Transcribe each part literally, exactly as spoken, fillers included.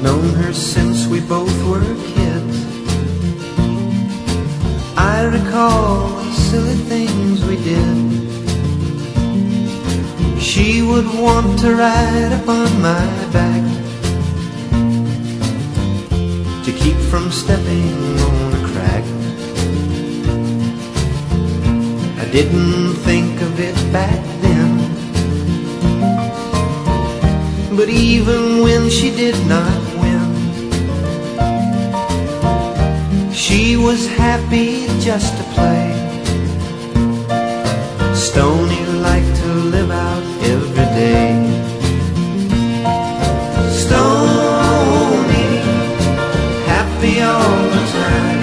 known her since we both were kids. I recall the silly things we did. She would want to ride upon my back to keep from stepping on a crack. I didn't think of it back then, but even when she did not win, she was happy just to play. Stoney liked to live out every day. Stoney, happy all the time.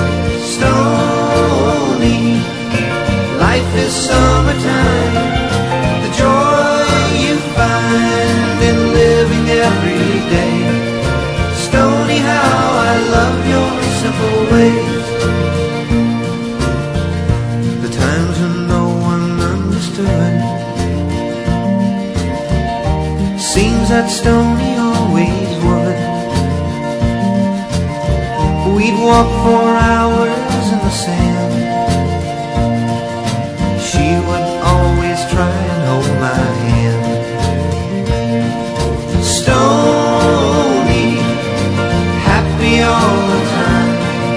Stoney, life is summertime. The joy you find in living every day. Stoney, how I love your simple ways. The times when no one understood, seems that Stoney always would. We'd walk for hours in the sand. She would always try and hold my hand. Stoney, happy all the time.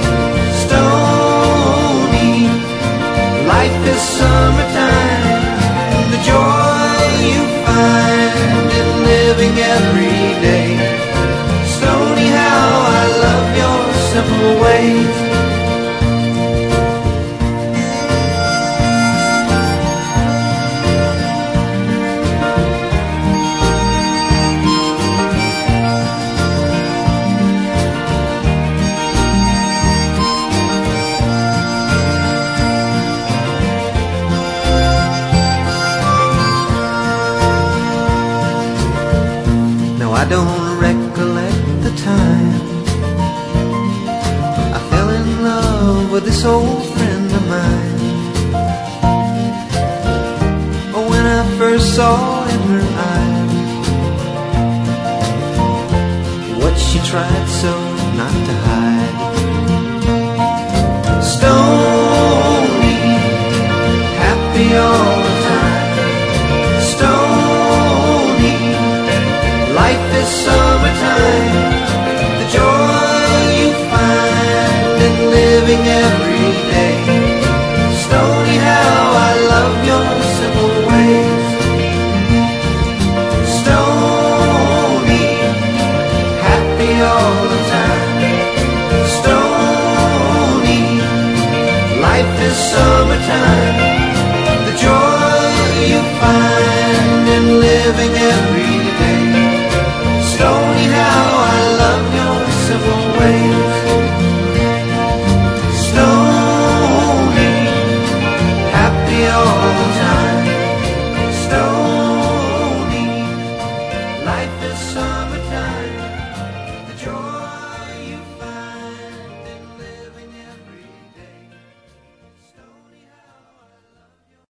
Stoney, life is summertime. The joy you find in living every day. Stoney, how I love your simple ways. I don't recollect the time I fell in love with this old friend of mine. Oh, when I first saw in her eyes what she tried so not to hide. Stoney, happy all the time. Stoney, life is summertime. The joy you find in living every day. Stoney, how I love your simple ways. Stoney, happy all the time. Stoney, life is summertime.